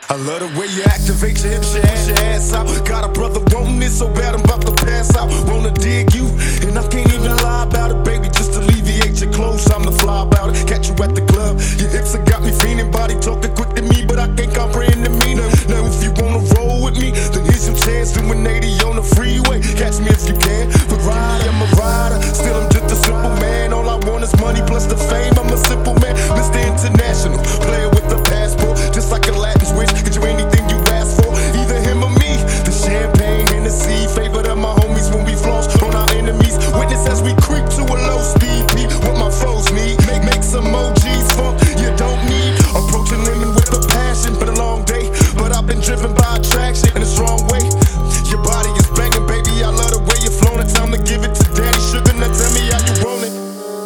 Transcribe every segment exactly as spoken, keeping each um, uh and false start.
I love the way you activate your hips, your ass, your ass out. Got a brother wanting it so bad I'm about to pass out. Wanna dig you, and I can't even lie about it, baby. Just alleviate your clothes, I'm the fly about it. Catch you at the club, your hips have got me fiending. Body talking quick to me, but I can't comprehend the meaning. Now if you wanna roll with me, then here's your chance. Doing eighty on the freeway, catch me if you can. But ride, I'm a rider, still I'm just a simple man. All I want is money plus the fame, I'm a simple man. Mister International, player with a passport, just like a Latin switch. Get you anything you ask for, either him or me. The champagne, Hennessy, favorite of my homies when we floss on our enemies. Witness as we creep to a low speed beat. What my foes need, make make some O Gs funk you don't need. Approaching lemon with a passion, been a long day, but I've been driven by attraction in a strong way. Your body is banging, baby, I love the way you're flowing. It's time to give it to Daddy Sugar. Now tell me how you want it.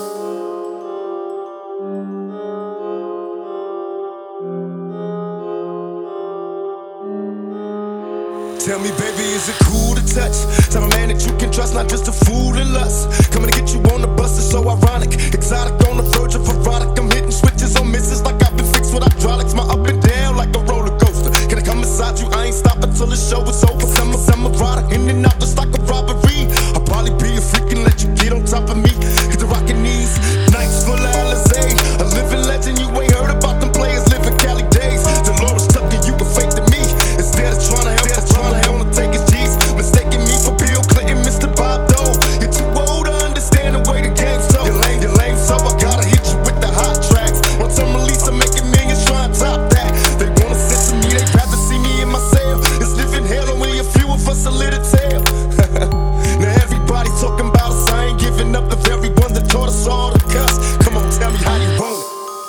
Tell me, baby, is it cool to touch? Tell a man that you can trust, not just a fool in lust. Coming to get you on the bus is so ironic. Exotic on the verge of erotic. I'm hitting switches on misses like I've been fixed with hydraulics. My up and down like a roller coaster. Can I come inside you? I ain't stopping till the show is over. Summer, summer rider, in and out just like a robbery. I'll probably be a freak and let you get on top of me. Hit the rockin' knees, nights full of Alizé. A living legend, you ain't heard about them players living Cali days. Dolores Tucker, you can fake to me. Instead of trying to help, trying to help to take his G's. Mistaking me for Bill Clinton, Mister Bob Dole. You're too old to understand the way the game's so. You're lame, you're lame, so I gotta hit you with the hot tracks. Once I'm released, I'm making millions trying to top that. They wanna sit to me, they'd rather see me in my cell. It's living hell, only a few of us a little tale. Now everybody talking about us, I ain't giving up the very one that taught us all to cuss. Come on, tell me how you want it.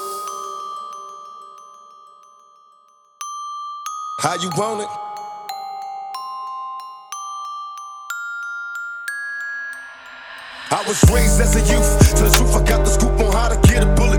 How you want it? I was raised as a youth, to the truth I got the scoop on how to get a bullet.